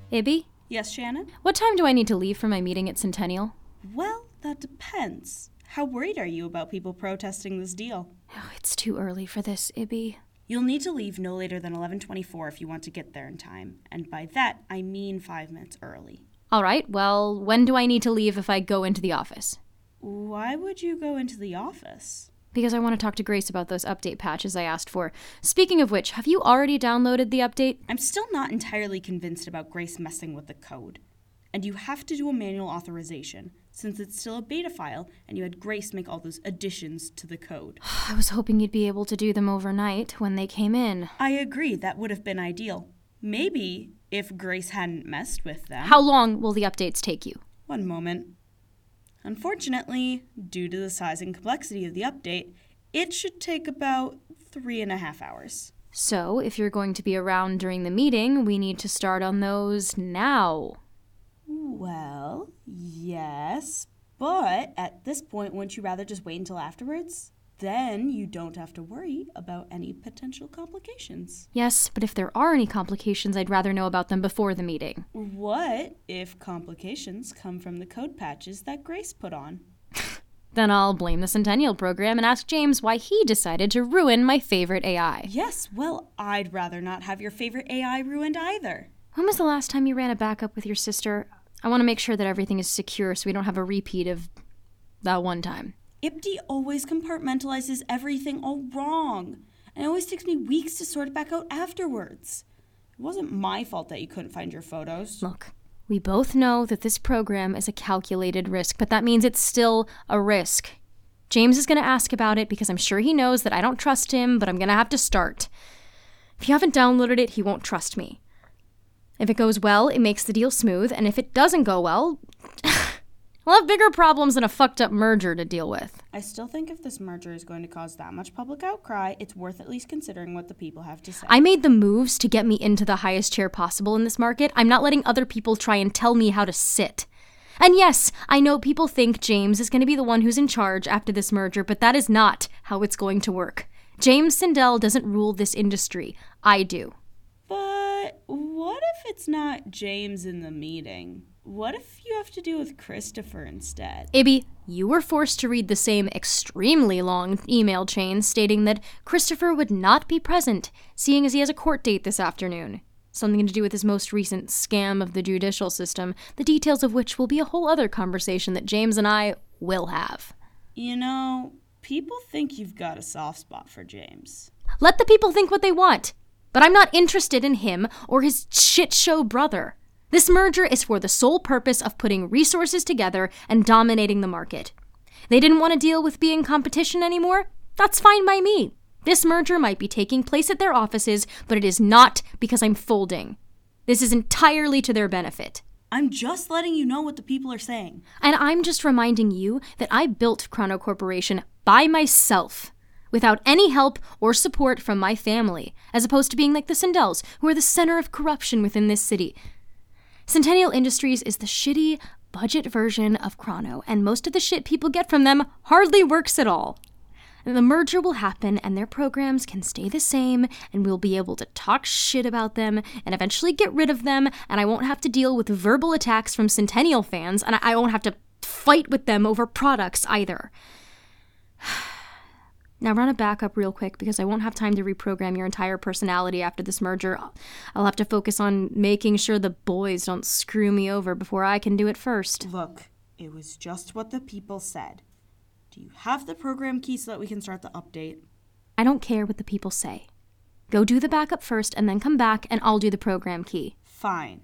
Ibby? Yes, Shannon? What time do I need to leave for my meeting at Centennial? Well, that depends. How worried are you about people protesting this deal? Oh, it's too early for this, Ibby. You'll need to leave no later than 11:24 if you want to get there in time. And by that, I mean 5 minutes early. All right, well, when do I need to leave if I go into the office? Why would you go into the office? Because I want to talk to Grace about those update patches I asked for. Speaking of which, have you already downloaded the update? I'm still not entirely convinced about Grace messing with the code. And you have to do a manual authorization, since it's still a beta file, and you had Grace make all those additions to the code. I was hoping you'd be able to do them overnight when they came in. I agree, that would have been ideal. Maybe if Grace hadn't messed with them. How long will the updates take you? One moment. Unfortunately, due to the size and complexity of the update, it should take about 3.5 hours. So, if you're going to be around during the meeting, we need to start on those now. Well, yes, but at this point, wouldn't you rather just wait until afterwards? Then you don't have to worry about any potential complications. Yes, but if there are any complications, I'd rather know about them before the meeting. What if complications come from the code patches that Grace put on? Then I'll blame the Centennial program and ask James why he decided to ruin my favorite AI. Yes, well, I'd rather not have your favorite AI ruined either. When was the last time you ran a backup with your sister? I want to make sure that everything is secure so we don't have a repeat of that one time. IPD always compartmentalizes everything all wrong, and it always takes me weeks to sort it back out afterwards. It wasn't my fault that you couldn't find your photos. Look, we both know that this program is a calculated risk, but that means it's still a risk. James is going to ask about it because I'm sure he knows that I don't trust him, but I'm going to have to start. If you haven't downloaded it, he won't trust me. If it goes well, it makes the deal smooth, and if it doesn't go well, we'll have bigger problems than a fucked up merger to deal with. I still think if this merger is going to cause that much public outcry, it's worth at least considering what the people have to say. I made the moves to get me into the highest chair possible in this market. I'm not letting other people try and tell me how to sit. And yes, I know people think James is going to be the one who's in charge after this merger, but that is not how it's going to work. James Sindel doesn't rule this industry. I do. But what if it's not James in the meeting? What if you have to deal with Christopher instead? Ibby, you were forced to read the same extremely long email chain stating that Christopher would not be present, seeing as he has a court date this afternoon. Something to do with his most recent scam of the judicial system, the details of which will be a whole other conversation that James and I will have. You know, people think you've got a soft spot for James. Let the people think what they want, but I'm not interested in him or his shit show brother. This merger is for the sole purpose of putting resources together and dominating the market. They didn't want to deal with being competition anymore? That's fine by me. This merger might be taking place at their offices, but it is not because I'm folding. This is entirely to their benefit. I'm just letting you know what the people are saying. And I'm just reminding you that I built Chrono Corporation by myself, without any help or support from my family, as opposed to being like the Sindels, who are the center of corruption within this city. Centennial Industries is the shitty budget version of Chrono, and most of the shit people get from them hardly works at all. And the merger will happen, and their programs can stay the same, and we'll be able to talk shit about them, and eventually get rid of them, and I won't have to deal with verbal attacks from Centennial fans, and I won't have to fight with them over products either. Now run a backup real quick because I won't have time to reprogram your entire personality after this merger. I'll have to focus on making sure the boys don't screw me over before I can do it first. Look, it was just what the people said. Do you have the program key so that we can start the update? I don't care what the people say. Go do the backup first and then come back and I'll do the program key. Fine.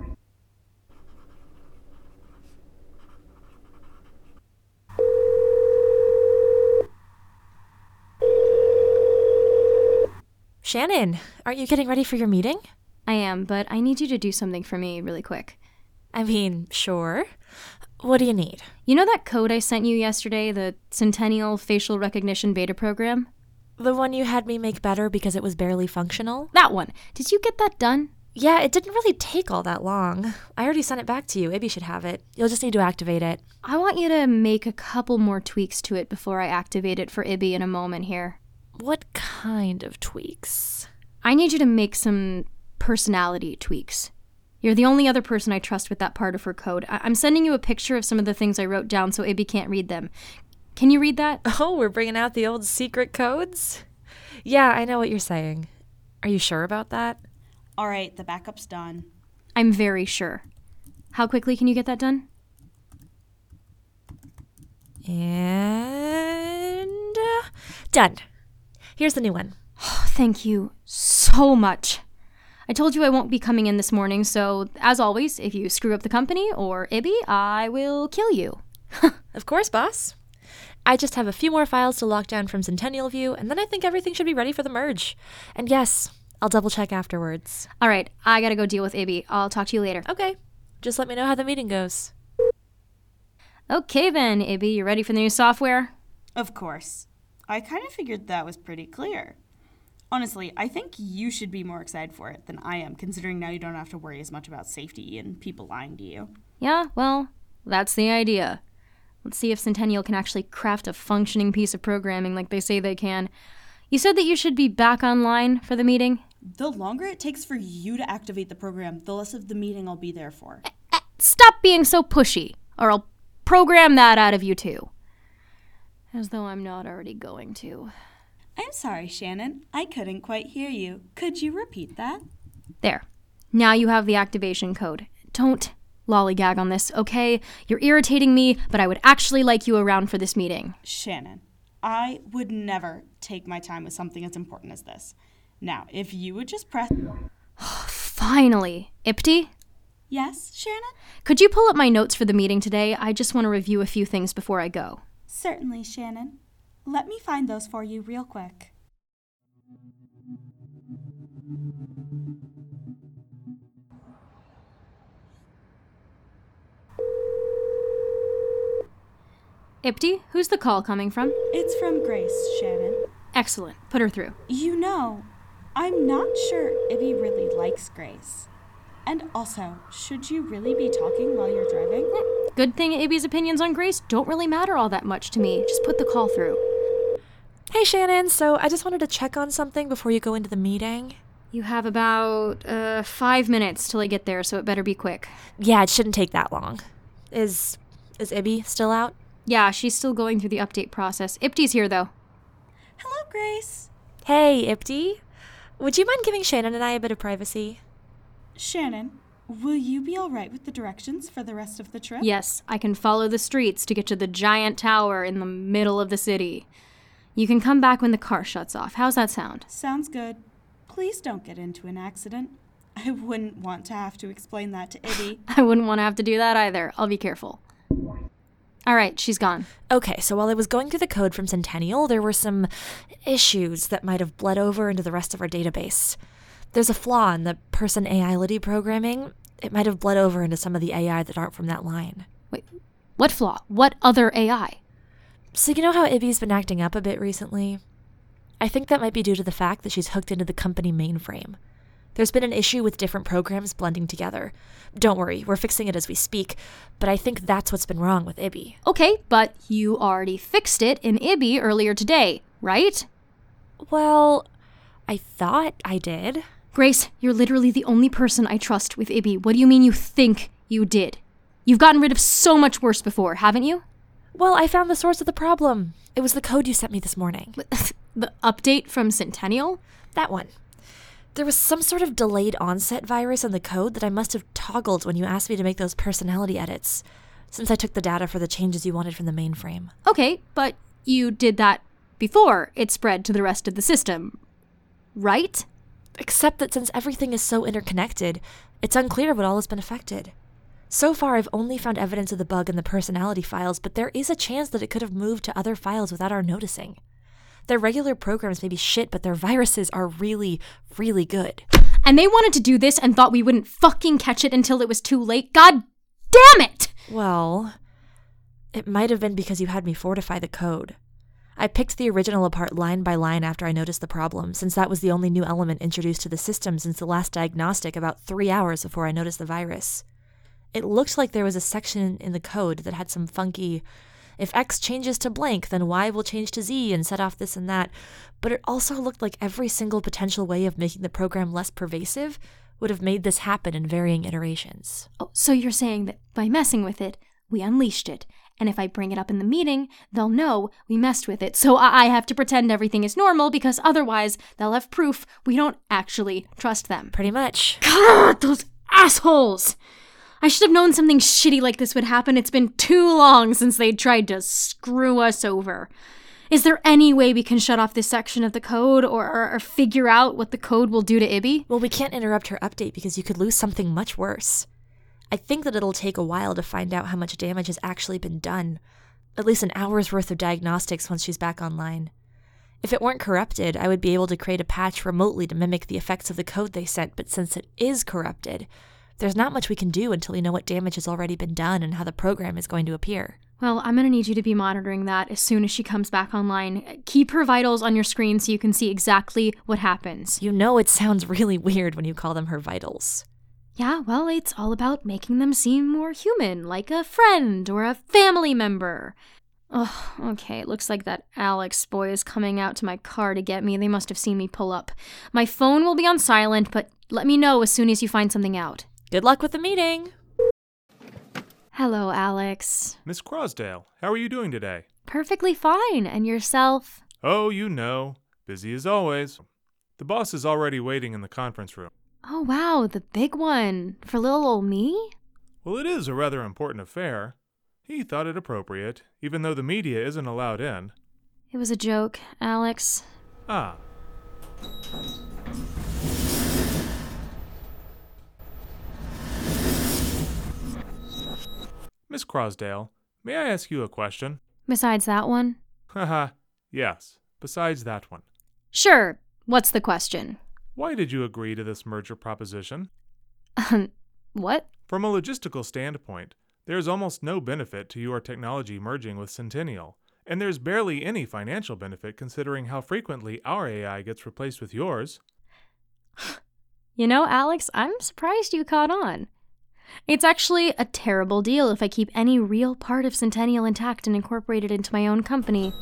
Shannon, aren't you getting ready for your meeting? I am, but I need you to do something for me really quick. I mean, sure. What do you need? You know that code I sent you yesterday, the Centennial Facial Recognition Beta Program? The one you had me make better because it was barely functional? That one. Did you get that done? Yeah, it didn't really take all that long. I already sent it back to you. Ibby should have it. You'll just need to activate it. I want you to make a couple more tweaks to it before I activate it for Ibby in a moment here. What kind of tweaks? I need you to make some personality tweaks. You're the only other person I trust with that part of her code. I'm sending you a picture of some of the things I wrote down so Ibby can't read them. Can you read that? Oh, we're bringing out the old secret codes? Yeah, I know what you're saying. Are you sure about that? All right, the backup's done. I'm very sure. How quickly can you get that done? And done. Here's the new one. Oh, thank you so much. I told you I won't be coming in this morning, so as always, if you screw up the company or Ibby, I will kill you. Of course, boss. I just have a few more files to lock down from Centennial View, and then I think everything should be ready for the merge. And yes, I'll double check afterwards. All right, I gotta go deal with Ibby. I'll talk to you later. Okay, just let me know how the meeting goes. Okay then, Ibby, you ready for the new software? Of course. I kind of figured that was pretty clear. Honestly, I think you should be more excited for it than I am, considering now you don't have to worry as much about safety and people lying to you. Yeah, well, that's the idea. Let's see if Centennial can actually craft a functioning piece of programming like they say they can. You said that you should be back online for the meeting? The longer it takes for you to activate the program, the less of the meeting I'll be there for. Stop being so pushy, or I'll program that out of you too. As though I'm not already going to. I'm sorry, Shannon. I couldn't quite hear you. Could you repeat that? There. Now you have the activation code. Don't lollygag on this, okay? You're irritating me, but I would actually like you around for this meeting. Shannon, I would never take my time with something as important as this. Now, if you would just press... Finally. Ipti? Yes, Shannon? Could you pull up my notes for the meeting today? I just want to review a few things before I go. Certainly, Shannon. Let me find those for you real quick. Ipti, who's the call coming from? It's from Grace, Shannon. Excellent. Put her through. You know, I'm not sure Ibby really likes Grace. And also, should you really be talking while you're driving? Good thing Ibby's opinions on Grace don't really matter all that much to me. Just put the call through. Hey, Shannon, so I just wanted to check on something before you go into the meeting. You have about 5 minutes till I get there, so it better be quick. Yeah, it shouldn't take that long. Is Ibby still out? Yeah, she's still going through the update process. Ipti's here, though. Hello, Grace. Hey, Ipti. Would you mind giving Shannon and I a bit of privacy? Shannon, will you be all right with the directions for the rest of the trip? Yes, I can follow the streets to get to the giant tower in the middle of the city. You can come back when the car shuts off. How's that sound? Sounds good. Please don't get into an accident. I wouldn't want to have to explain that to Ibby. I wouldn't want to have to do that either. I'll be careful. All right, she's gone. Okay, so while I was going through the code from Centennial, there were some issues that might have bled over into the rest of our database. There's a flaw in the person AI-lity programming. It might have bled over into some of the AI that aren't from that line. Wait, what flaw? What other AI? So you know how Ibby's been acting up a bit recently? I think that might be due to the fact that she's hooked into the company mainframe. There's been an issue with different programs blending together. Don't worry, we're fixing it as we speak, but I think that's what's been wrong with Ibby. Okay, but you already fixed it in Ibby earlier today, right? Well, I thought I did. Grace, you're literally the only person I trust with Ibby. What do you mean you think you did? You've gotten rid of so much worse before, haven't you? Well, I found the source of the problem. It was the code you sent me this morning. The update from Centennial? That one. There was some sort of delayed onset virus in the code that I must have toggled when you asked me to make those personality edits, since I took the data for the changes you wanted from the mainframe. Okay, but you did that before it spread to the rest of the system, right? Except that since everything is so interconnected, it's unclear what all has been affected. So far, I've only found evidence of the bug in the personality files, but there is a chance that it could have moved to other files without our noticing. Their regular programs may be shit, but their viruses are really, really good. And they wanted to do this and thought we wouldn't fucking catch it until it was too late? God damn it! Well, it might have been because you had me fortify the code. I picked the original apart line by line after I noticed the problem, since that was the only new element introduced to the system since the last diagnostic about 3 hours before I noticed the virus. It looked like there was a section in the code that had some funky, if X changes to blank, then Y will change to Z and set off this and that, but it also looked like every single potential way of making the program less pervasive would have made this happen in varying iterations. Oh, so you're saying that by messing with it, we unleashed it, and if I bring it up in the meeting, they'll know we messed with it, so I have to pretend everything is normal because otherwise they'll have proof we don't actually trust them. Pretty much. God, those assholes! I should have known something shitty like this would happen. It's been too long since they tried to screw us over. Is there any way we can shut off this section of the code or figure out what the code will do to Ibby? Well, we can't interrupt her update because you could lose something much worse. I think that it'll take a while to find out how much damage has actually been done. At least an hour's worth of diagnostics once she's back online. If it weren't corrupted, I would be able to create a patch remotely to mimic the effects of the code they sent, but since it is corrupted, there's not much we can do until we know what damage has already been done and how the program is going to appear. Well, I'm going to need you to be monitoring that as soon as she comes back online. Keep her vitals on your screen so you can see exactly what happens. You know it sounds really weird when you call them her vitals. Yeah, well, it's all about making them seem more human, like a friend or a family member. Oh, okay, it looks like that Alex boy is coming out to my car to get me. They must have seen me pull up. My phone will be on silent, but let me know as soon as you find something out. Good luck with the meeting! Hello, Alex. Miss Crosdale, how are you doing today? Perfectly fine. And yourself? Oh, you know, busy as always. The boss is already waiting in the conference room. Oh, wow, the big one. For little old me? Well, it is a rather important affair. He thought it appropriate, even though the media isn't allowed in. It was a joke, Alex. Ah. Miss Crosdale, may I ask you a question? Besides that one? Haha, yes, besides that one. Sure. What's the question? Why did you agree to this merger proposition? What? From a logistical standpoint, there's almost no benefit to your technology merging with Centennial, and there's barely any financial benefit considering how frequently our AI gets replaced with yours. You know, Alex, I'm surprised you caught on. It's actually a terrible deal if I keep any real part of Centennial intact and incorporated into my own company.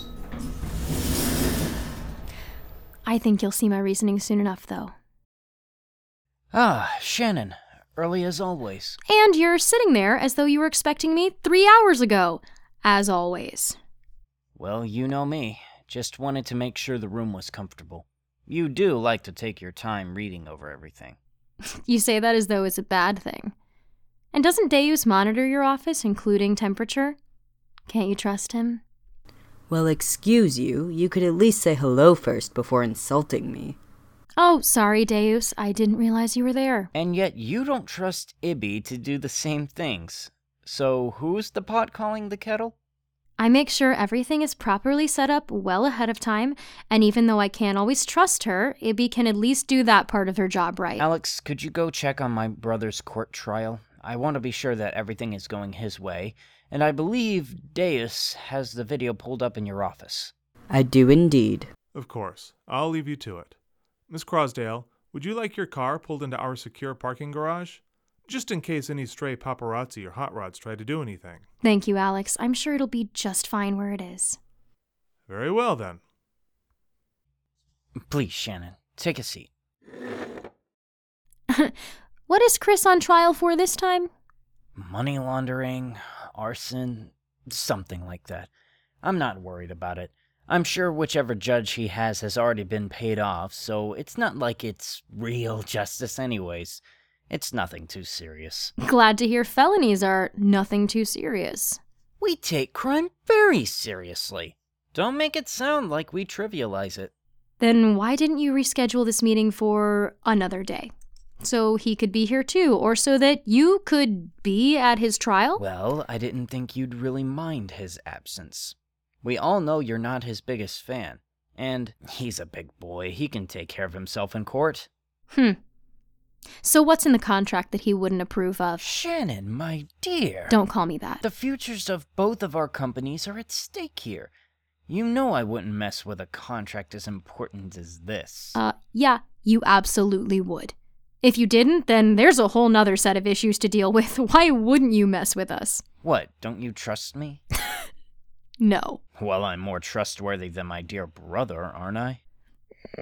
I think you'll see my reasoning soon enough, though. Ah, Shannon. Early as always. And you're sitting there as though you were expecting me 3 hours ago. As always. Well, you know me. Just wanted to make sure the room was comfortable. You do like to take your time reading over everything. You say that as though it's a bad thing. And doesn't Deus monitor your office, including temperature? Can't you trust him? Well, excuse you. You could at least say hello first before insulting me. Oh, sorry, Deus. I didn't realize you were there. And yet you don't trust Ibby to do the same things. So who's the pot calling the kettle? I make sure everything is properly set up well ahead of time, and even though I can't always trust her, Ibby can at least do that part of her job right. Alex, could you go check on my brother's court trial? I want to be sure that everything is going his way, and I believe Deus has the video pulled up in your office. I do indeed. Of course. I'll leave you to it. Miss Crosdale, would you like your car pulled into our secure parking garage? Just in case any stray paparazzi or hot rods try to do anything. Thank you, Alex. I'm sure it'll be just fine where it is. Very well, then. Please, Shannon, take a seat. What is Chris on trial for this time? Money laundering, arson, something like that. I'm not worried about it. I'm sure whichever judge he has already been paid off, so it's not like it's real justice anyways. It's nothing too serious. Glad to hear felonies are nothing too serious. We take crime very seriously. Don't make it sound like we trivialize it. Then why didn't you reschedule this meeting for another day? So he could be here too, or so that you could be at his trial? Well, I didn't think you'd really mind his absence. We all know you're not his biggest fan. And he's a big boy. He can take care of himself in court. So what's in the contract that he wouldn't approve of? Shannon, my dear. Don't call me that. The futures of both of our companies are at stake here. You know I wouldn't mess with a contract as important as this. Yeah, you absolutely would. If you didn't, then there's a whole nother set of issues to deal with. Why wouldn't you mess with us? What, don't you trust me? No. Well, I'm more trustworthy than my dear brother, aren't I?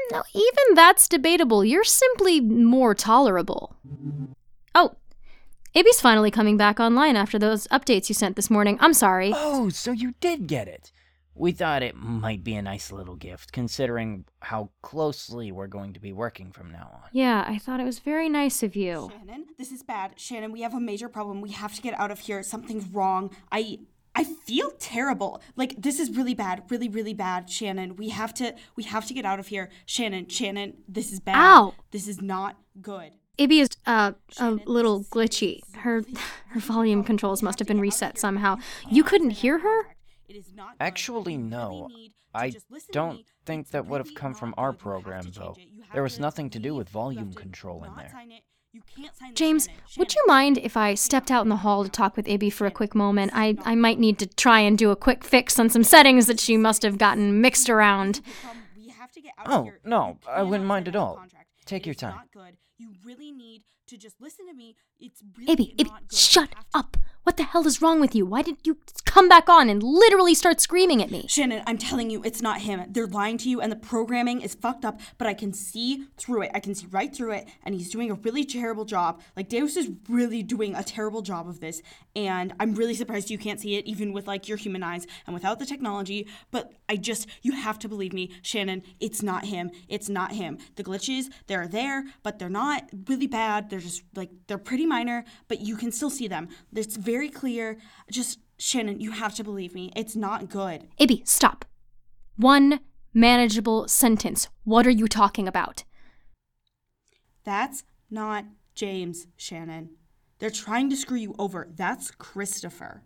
No, even that's debatable. You're simply more tolerable. Oh, Abby's finally coming back online after those updates you sent this morning. I'm sorry. Oh, so you did get it. We thought it might be a nice little gift, considering how closely we're going to be working from now on. Yeah, I thought it was very nice of you. Shannon, this is bad. Shannon, we have a major problem. We have to get out of here. Something's wrong. I feel terrible. Like, this is really bad. Really, really bad. Shannon, we have to get out of here. Shannon, this is bad. Ow! This is not good. Abby is, a little glitchy. Her volume controls must have been reset somehow. You couldn't hear her? Actually, no. I don't think that would have come from our program, though. There was nothing to do with volume control in there. James, would you mind if I stepped out in the hall to talk with Abby for a quick moment? I might need to try and do a quick fix on some settings that she must have gotten mixed around. Oh, no, I wouldn't mind at all. Take your time. You really need to just listen to me. It's Abby, shut up! What the hell is wrong with you? Why didn't you come back on and literally start screaming at me? Shannon, I'm telling you, it's not him. They're lying to you, and the programming is fucked up, but I can see through it. I can see right through it, and he's doing a really terrible job. Like, Deus is really doing a terrible job of this, and I'm really surprised you can't see it, even with, like, your human eyes and without the technology, but you have to believe me, Shannon, it's not him. It's not him. The glitches, they're there, but they're not really bad. They're just, like, they're pretty minor, but you can still see them. It's very clear. Just, Shannon, you have to believe me. It's not good. Abby, stop. One manageable sentence. What are you talking about? That's not James, Shannon. They're trying to screw you over. That's Christopher.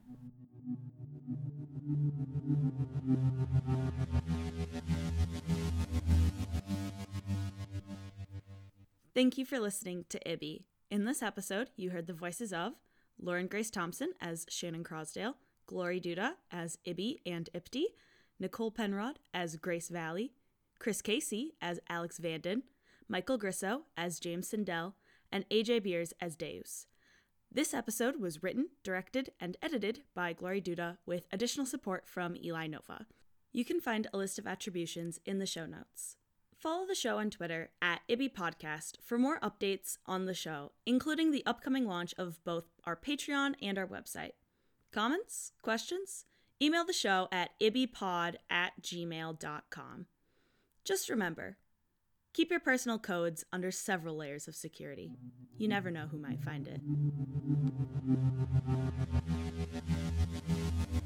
Thank you for listening to Ibby. In this episode, you heard the voices of Lauren Grace Thompson as Shannon Crosdale, Glory Duda as Ibby and Ipti, Nicole Penrod as Grace Valley, Chris Casey as Alex Vanden, Michael Grisso as James Sindel, and AJ Beers as Deus. This episode was written, directed, and edited by Glory Duda with additional support from Eli Nova. You can find a list of attributions in the show notes. Follow the show on Twitter at Ibby Podcast for more updates on the show, including the upcoming launch of both our Patreon and our website. Comments? Questions? Email the show at ibbypod@gmail.com. Just remember, keep your personal codes under several layers of security. You never know who might find it.